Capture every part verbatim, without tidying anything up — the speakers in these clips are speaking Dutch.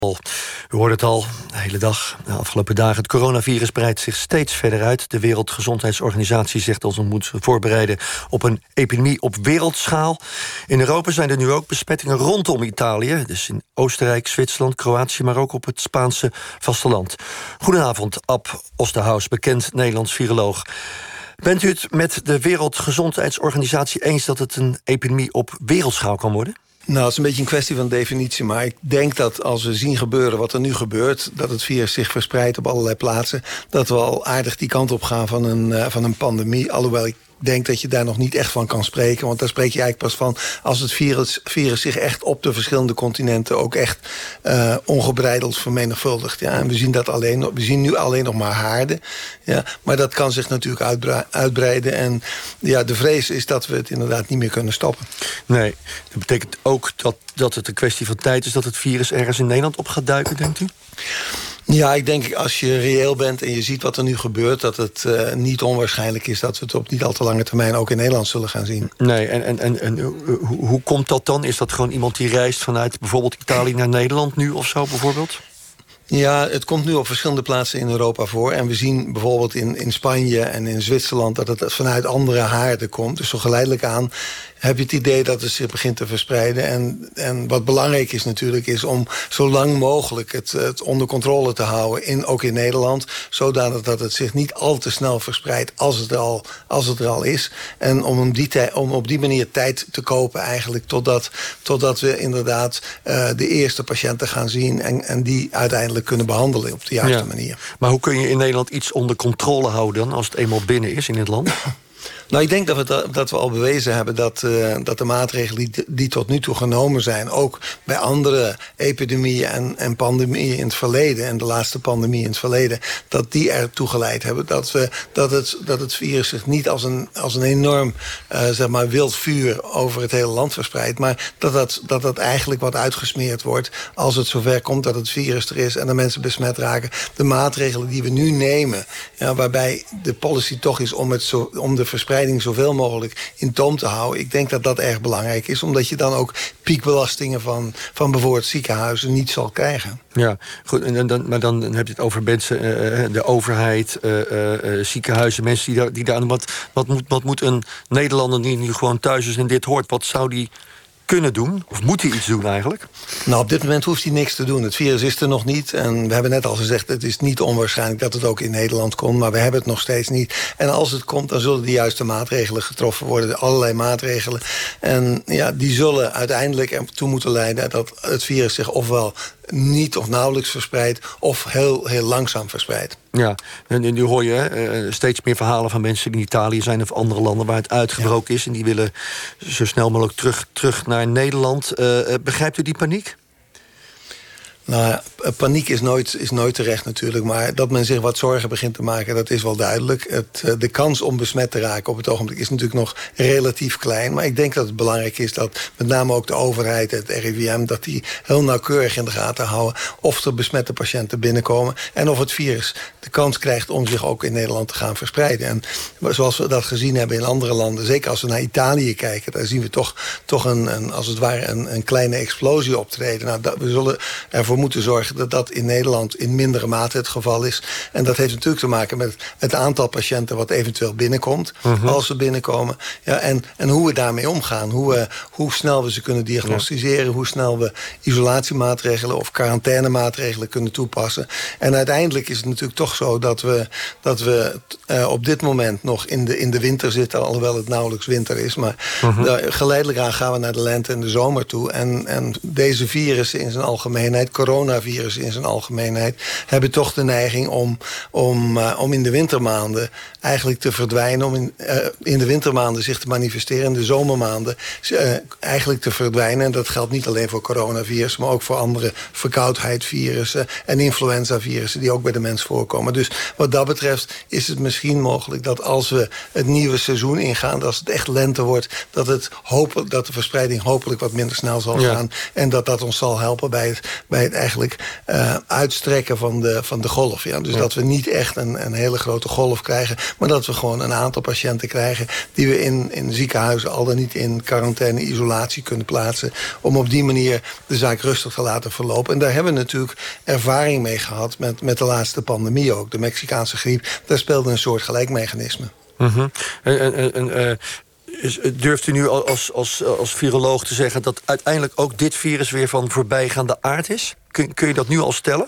U hoort het al, de hele dag, de afgelopen dagen. Het coronavirus breidt zich steeds verder uit. De Wereldgezondheidsorganisatie zegt dat we moeten voorbereiden op een epidemie op wereldschaal. In Europa zijn er nu ook besmettingen rondom Italië. Dus in Oostenrijk, Zwitserland, Kroatië, maar ook op het Spaanse vasteland. Goedenavond, Ab Osterhaus, bekend Nederlands viroloog. Bent u het met de Wereldgezondheidsorganisatie eens dat het een epidemie op wereldschaal kan worden? Nou, het is een beetje een kwestie van definitie. Maar ik denk dat als we zien gebeuren wat er nu gebeurt, dat het virus zich verspreidt op allerlei plaatsen, dat we al aardig die kant op gaan van een, uh, van een pandemie. Alhoewel ik denk dat je daar nog niet echt van kan spreken. Want daar spreek je eigenlijk pas van als het virus, virus zich echt op de verschillende continenten ook echt uh, ongebreideld vermenigvuldigt. Ja. En we zien dat alleen, we zien nu alleen nog maar haarden. Ja. Maar dat kan zich natuurlijk uitbra- uitbreiden. En ja, de vrees is dat we het inderdaad niet meer kunnen stoppen. Nee, dat betekent ook dat, dat het een kwestie van tijd is dat het virus ergens in Nederland op gaat duiken, denkt u? Ja, ik denk als je reëel bent en je ziet wat er nu gebeurt, dat het uh, niet onwaarschijnlijk is dat we het op niet al te lange termijn ook in Nederland zullen gaan zien. Nee, en, en, en, en hoe, hoe komt dat dan? Is dat gewoon iemand die reist vanuit bijvoorbeeld Italië naar Nederland nu of zo bijvoorbeeld? Ja, het komt nu op verschillende plaatsen in Europa voor. En we zien bijvoorbeeld in, in Spanje en in Zwitserland dat het vanuit andere haarden komt. Dus zo geleidelijk aan heb je het idee dat het zich begint te verspreiden. En, en wat belangrijk is natuurlijk, is om zo lang mogelijk het, het onder controle te houden, in, ook in Nederland, zodanig dat het zich niet al te snel verspreidt als het er al, als het er al is. En om, om, die tij, om op die manier tijd te kopen eigenlijk, totdat, totdat we inderdaad uh, de eerste patiënten gaan zien en, en die uiteindelijk kunnen behandelen op de juiste ja. manier. Maar hoe kun je in Nederland iets onder controle houden dan, als het eenmaal binnen is in het land? Nou, ik denk dat we, dat we al bewezen hebben dat, uh, dat de maatregelen die, die tot nu toe genomen zijn, ook bij andere epidemieën en, en pandemieën in het verleden, en de laatste pandemie in het verleden, dat die ertoe geleid hebben dat, we, dat, het, dat het virus zich niet als een, als een enorm uh, zeg maar wild vuur over het hele land verspreidt, maar dat dat, dat dat eigenlijk wat uitgesmeerd wordt als het zover komt dat het virus er is en de mensen besmet raken. De maatregelen die we nu nemen, ja, waarbij de policy toch is om, het zo, om de verspreiding zoveel mogelijk in toom te houden. Ik denk dat dat erg belangrijk is, omdat je dan ook piekbelastingen van, van bijvoorbeeld ziekenhuizen niet zal krijgen. Ja, goed. En dan, maar dan heb je het over mensen, uh, de overheid, uh, uh, ziekenhuizen, mensen die daar, die daar aan. Wat, wat, moet, wat moet een Nederlander die nu gewoon thuis is en dit hoort, wat zou die kunnen doen? Of moet hij iets doen eigenlijk? Nou, op dit moment hoeft hij niks te doen. Het virus is er nog niet. En we hebben net al gezegd, het is niet onwaarschijnlijk dat het ook in Nederland komt. Maar we hebben het nog steeds niet. En als het komt, dan zullen de juiste maatregelen getroffen worden. Allerlei maatregelen. En ja, die zullen uiteindelijk ertoe moeten leiden dat het virus zich ofwel niet of nauwelijks verspreidt, of heel, heel langzaam verspreidt. Ja, en nu hoor je uh, steeds meer verhalen van mensen die in Italië zijn of andere landen waar het uitgebroken ja. is. En die willen zo snel mogelijk terug, terug naar Nederland. Uh, begrijpt u die paniek? Nou ja, paniek is nooit, is nooit terecht natuurlijk. Maar dat men zich wat zorgen begint te maken, dat is wel duidelijk. Het, de kans om besmet te raken op het ogenblik is natuurlijk nog relatief klein. Maar ik denk dat het belangrijk is dat met name ook de overheid, het R I V M, dat die heel nauwkeurig in de gaten houden of er besmette patiënten binnenkomen en of het virus de kans krijgt om zich ook in Nederland te gaan verspreiden. En zoals we dat gezien hebben in andere landen, zeker als we naar Italië kijken, daar zien we toch, toch een, een, als het ware een, een kleine explosie optreden. Nou, dat, we zullen ervoor moeten zorgen dat dat in Nederland in mindere mate het geval is. En dat heeft natuurlijk te maken met het aantal patiënten wat eventueel binnenkomt, uh-huh. als ze binnenkomen. Ja, en, en hoe we daarmee omgaan. Hoe, we, hoe snel we ze kunnen diagnosticeren. Ja. Hoe snel we isolatiemaatregelen of quarantainemaatregelen kunnen toepassen. En uiteindelijk is het natuurlijk toch zo dat we, dat we uh, op dit moment nog in de, in de winter zitten, alhoewel het nauwelijks winter is. Maar uh-huh. daar, geleidelijk aan gaan we naar de lente en de zomer toe. En, en deze virussen in zijn algemeenheid, coronavirus in zijn algemeenheid, hebben toch de neiging om, om, uh, om in de wintermaanden eigenlijk te verdwijnen, om in, uh, in de wintermaanden zich te manifesteren, in de zomermaanden uh, eigenlijk te verdwijnen. En dat geldt niet alleen voor coronavirus, maar ook voor andere verkoudheidvirussen en influenzavirussen die ook bij de mens voorkomen. Dus wat dat betreft is het misschien mogelijk dat als we het nieuwe seizoen ingaan, als het echt lente wordt, dat, het hopen, dat de verspreiding hopelijk wat minder snel zal gaan. Ja. En dat dat ons zal helpen bij het, bij het eigenlijk uh, uitstrekken van de, van de golf. Ja? Dus ja. dat we niet echt een, een hele grote golf krijgen, maar dat we gewoon een aantal patiënten krijgen die we in, in ziekenhuizen al dan niet in quarantaine, isolatie kunnen plaatsen, om op die manier de zaak rustig te laten verlopen. En daar hebben we natuurlijk ervaring mee gehad met, met de laatste pandemie ook. De Mexicaanse griep, daar speelde een soort gelijkmechanisme. Mm-hmm. En, en, en, uh... Durft u nu als, als, als viroloog te zeggen dat uiteindelijk ook dit virus weer van voorbijgaande aard is? Kun, kun je dat nu al stellen?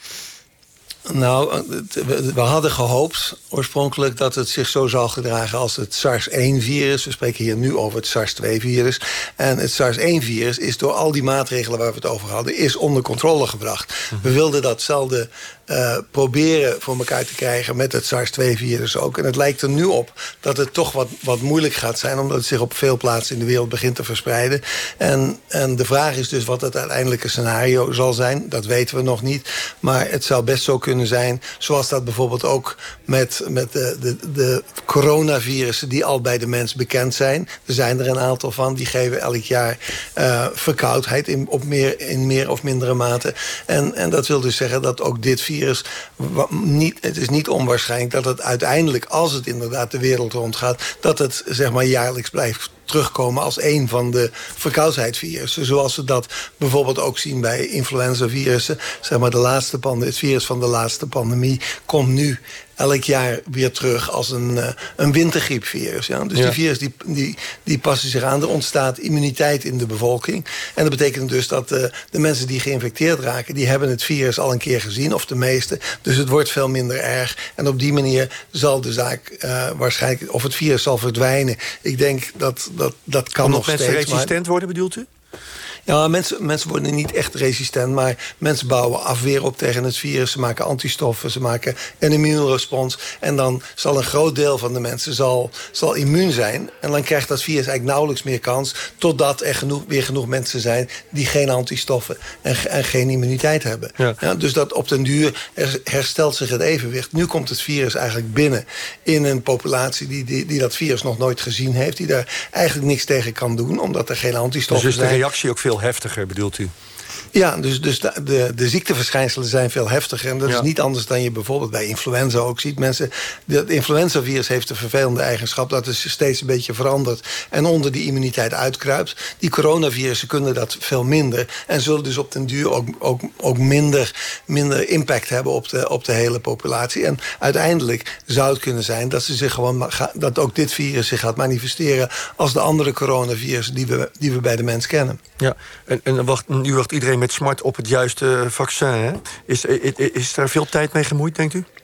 Nou, we hadden gehoopt oorspronkelijk dat het zich zo zou gedragen als het SARS één virus. We spreken hier nu over het SARS twee virus. En het SARS één virus is door al die maatregelen waar we het over hadden, is onder controle gebracht. We wilden datzelfde uh, proberen voor elkaar te krijgen met het SARS twee virus ook. En het lijkt er nu op dat het toch wat, wat moeilijk gaat zijn, omdat het zich op veel plaatsen in de wereld begint te verspreiden. En, en de vraag is dus wat het uiteindelijke scenario zal zijn. Dat weten we nog niet. Maar het zou best zo kunnen zijn, zoals dat bijvoorbeeld ook met, met de, de, de coronavirussen die al bij de mens bekend zijn. Er zijn er een aantal van, die geven elk jaar uh, verkoudheid in, op meer, in meer of mindere mate. En, en dat wil dus zeggen dat ook dit virus, niet, het is niet onwaarschijnlijk dat het uiteindelijk, als het inderdaad de wereld rondgaat, dat het zeg maar jaarlijks blijft terugkomen als een van de verkoudheidsvirussen. Zoals we dat bijvoorbeeld ook zien bij influenzavirussen. Zeg maar de laatste pandemie, het virus van de laatste pandemie komt nu elk jaar weer terug als een, uh, een wintergriepvirus. Ja? Dus ja. die virus die, die, die passen zich aan. Er ontstaat immuniteit in de bevolking. En dat betekent dus dat uh, de mensen die geïnfecteerd raken, die hebben het virus al een keer gezien, of de meeste. Dus het wordt veel minder erg. En op die manier zal de zaak uh, waarschijnlijk, of het virus zal verdwijnen. Ik denk dat dat, dat kan nog steeds. Omdat mensen resistent maar worden, bedoelt u? Ja, mensen, mensen worden niet echt resistent, maar mensen bouwen afweer op tegen het virus. Ze maken antistoffen, ze maken een immuunrespons. En dan zal een groot deel van de mensen zal, zal immuun zijn. En dan krijgt dat virus eigenlijk nauwelijks meer kans, totdat er genoeg, weer genoeg mensen zijn die geen antistoffen en, en geen immuniteit hebben. Ja. Ja, dus dat op den duur herstelt zich het evenwicht. Nu komt het virus eigenlijk binnen in een populatie die, die, die dat virus nog nooit gezien heeft, die daar eigenlijk niks tegen kan doen, omdat er geen antistoffen dus zijn. Dus de reactie ook veel heftiger, bedoelt u? Ja, dus, dus de, de, de ziekteverschijnselen zijn veel heftiger. En dat ja. is niet anders dan je bijvoorbeeld bij influenza ook ziet. Mensen, het influenzavirus heeft de vervelende eigenschap dat het steeds een beetje verandert en onder die immuniteit uitkruipt. Die coronavirussen kunnen dat veel minder en zullen dus op den duur ook, ook, ook minder, minder impact hebben op de, op de hele populatie. En uiteindelijk zou het kunnen zijn dat, ze zich gewoon, dat ook dit virus zich gaat manifesteren als de andere coronavirussen die we, die we bij de mens kennen. Ja, en, en wacht, nu wacht iedereen met smart op het juiste vaccin. Hè? Is, is, is daar veel tijd mee gemoeid, denkt u?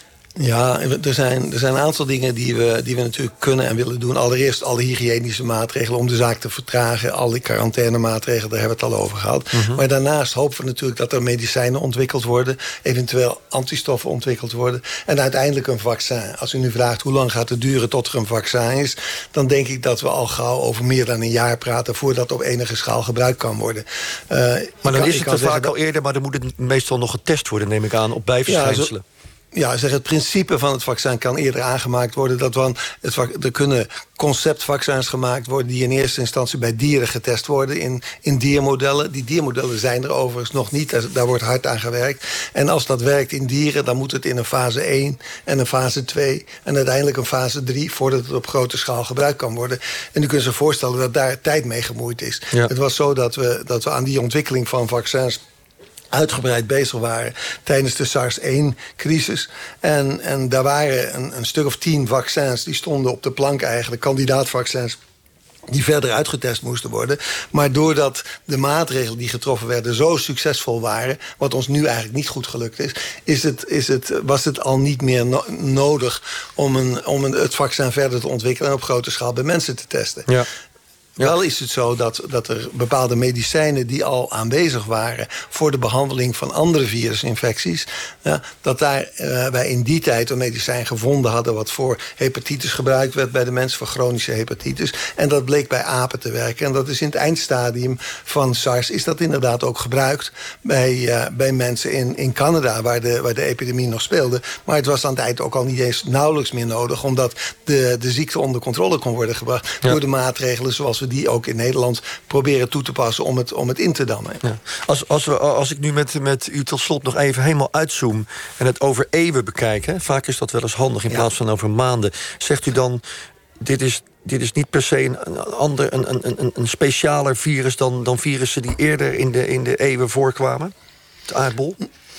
Ja, er zijn, er zijn een aantal dingen die we, die we natuurlijk kunnen en willen doen. Allereerst alle hygiënische maatregelen om de zaak te vertragen. Al die quarantainemaatregelen, daar hebben we het al over gehad. Mm-hmm. Maar daarnaast hopen we natuurlijk dat er medicijnen ontwikkeld worden. Eventueel antistoffen ontwikkeld worden. En uiteindelijk een vaccin. Als u nu vraagt hoe lang gaat het duren tot er een vaccin is, dan denk ik dat we al gauw over meer dan een jaar praten voordat op enige schaal gebruikt kan worden. Uh, maar dan kan, is het er vaak dat... al eerder, maar dan moet het meestal nog getest worden, neem ik aan, op bijverschijnselen. Ja, zo... Ja, zeg, het principe van het vaccin kan eerder aangemaakt worden. Dat we het, er kunnen conceptvaccins gemaakt worden die in eerste instantie bij dieren getest worden in, in diermodellen. Die diermodellen zijn er overigens nog niet. Daar, daar wordt hard aan gewerkt. En als dat werkt in dieren, dan moet het in een fase één en een fase twee en uiteindelijk een fase drie voordat het op grote schaal gebruikt kan worden. En u kunt zich voorstellen dat daar tijd mee gemoeid is. Ja. Het was zo dat we, dat we aan die ontwikkeling van vaccins uitgebreid bezig waren tijdens de SARS één crisis. En, en daar waren een, een stuk of tien vaccins die stonden op de plank eigenlijk, kandidaatvaccins die verder uitgetest moesten worden. Maar doordat de maatregelen die getroffen werden zo succesvol waren, wat ons nu eigenlijk niet goed gelukt is, is het, is het, was het al niet meer no- nodig om, een, om een, het vaccin verder te ontwikkelen en op grote schaal bij mensen te testen. Ja. Ja. Wel is het zo dat, dat er bepaalde medicijnen die al aanwezig waren voor de behandeling van andere virusinfecties, ja, dat daar uh, wij in die tijd een medicijn gevonden hadden wat voor hepatitis gebruikt werd bij de mensen, voor chronische hepatitis. En dat bleek bij apen te werken. En dat is in het eindstadium van SARS is dat inderdaad ook gebruikt bij, uh, bij mensen in, in Canada, waar de, waar de epidemie nog speelde. Maar het was aan het eind ook al niet eens nauwelijks meer nodig, omdat de, de ziekte onder controle kon worden gebracht ja. door de maatregelen zoals we die ook in Nederland proberen toe te passen om het, om het in te dammen. Ja. Als, als, we, als ik nu met, met u tot slot nog even helemaal uitzoom en het over eeuwen bekijk, hè, vaak is dat wel eens handig in ja. plaats van over maanden. Zegt u dan, dit is, dit is niet per se een, ander, een, een, een, een specialer virus dan, dan virussen die eerder in de, in de eeuwen voorkwamen? Het aardbol?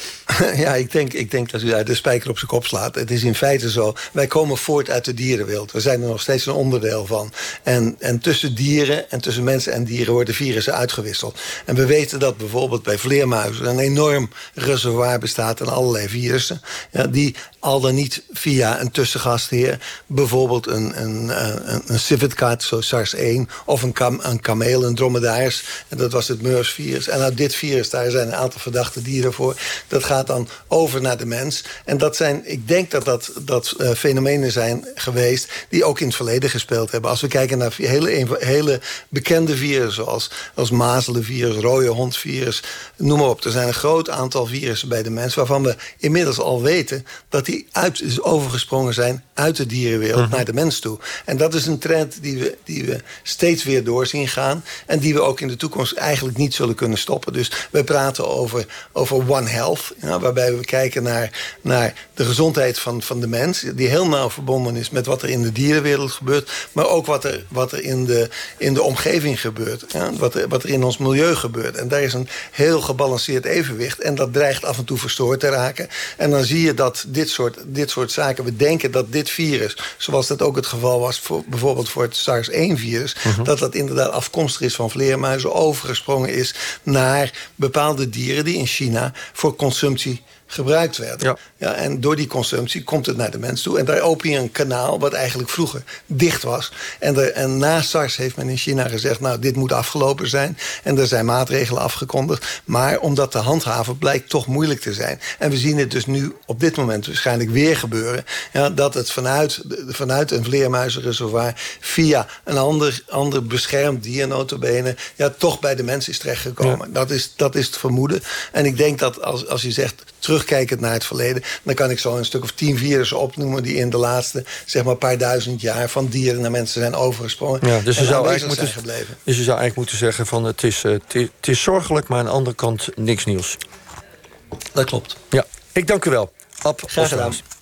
Ja, ik denk, ik denk dat u daar de spijker op zijn kop slaat. Het is in feite zo, wij komen voort uit de dierenwereld. We zijn er nog steeds een onderdeel van. En, en tussen dieren en tussen mensen en dieren worden virussen uitgewisseld. En we weten dat bijvoorbeeld bij vleermuizen een enorm reservoir bestaat aan allerlei virussen. Ja, die al dan niet via een tussengastheer, bijvoorbeeld een, een, een, een civetkat, zoals SARS één, of een, kam, een kameel, een dromedaris. En dat was het MERS-virus. En nou, dit virus, daar zijn een aantal verdachte dieren voor. Dat gaat dan over naar de mens. En dat zijn, ik denk dat dat, dat uh, fenomenen zijn geweest die ook in het verleden gespeeld hebben. Als we kijken naar hele, hele bekende virussen, zoals als mazelenvirus, rode hondvirus, noem maar op. Er zijn een groot aantal virussen bij de mens waarvan we inmiddels al weten dat die uit, is overgesprongen zijn uit de dierenwereld uh-huh. naar de mens toe. En dat is een trend die we, die we steeds weer door zien gaan en die we ook in de toekomst eigenlijk niet zullen kunnen stoppen. Dus we praten over, over One Health, ja, waarbij we kijken naar, naar de gezondheid van, van de mens, die heel nauw verbonden is met wat er in de dierenwereld gebeurt, maar ook wat er, wat er in, de, in de omgeving gebeurt. Ja, wat, er, wat er in ons milieu gebeurt. En daar is een heel gebalanceerd evenwicht. En dat dreigt af en toe verstoord te raken. En dan zie je dat dit soort, dit soort zaken, we denken dat dit virus, zoals dat ook het geval was voor, bijvoorbeeld voor het SARS één virus, uh-huh. dat dat inderdaad afkomstig is van vleermuizen, overgesprongen is naar bepaalde dieren die in China voor consumptie gebruikt werden. Ja. Ja, en door die consumptie komt het naar de mens toe. En daar open je een kanaal wat eigenlijk vroeger dicht was. En, de, en na SARS heeft men in China gezegd, nou, dit moet afgelopen zijn. En er zijn maatregelen afgekondigd. Maar om dat te handhaven blijkt toch moeilijk te zijn. En we zien het dus nu op dit moment waarschijnlijk weer gebeuren. Ja, dat het vanuit, vanuit een vleermuizenreservoir via een ander, ander beschermd dier nota bene, ja, toch bij de mens is terechtgekomen. Ja. Dat is, dat is het vermoeden. En ik denk dat als, als je zegt terugkijkend naar het verleden, dan kan ik zo een stuk of tien virussen opnoemen die in de laatste, zeg maar, paar duizend jaar van dieren naar mensen zijn overgesprongen. Ja, dus je zou eigenlijk moeten, zijn gebleven. Dus je zou eigenlijk moeten zeggen van het is, uh, het is zorgelijk, maar aan de andere kant niks nieuws. Dat klopt. Ja, ik dank u wel. Ab Graag gedaan.